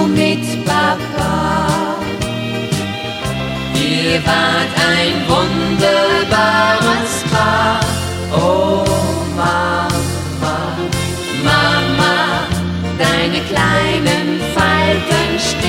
mit Papa. Ihr wart ein wunderbares Paar. Oh Mama, Mama, deine kleinen Falten stehen